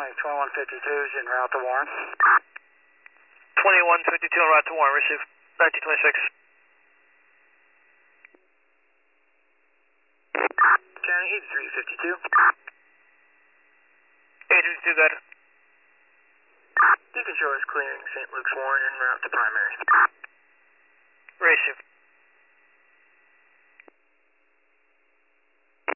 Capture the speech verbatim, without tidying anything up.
Hi, twenty-one fifty-two is en route to Warren. twenty-one fifty-two en route to Warren, receive. nineteen twenty-six. County eighty-three fifty-two. eighty-three fifty-two, good. You can show us clearing Saint Luke's Warren en route to primary. Receive.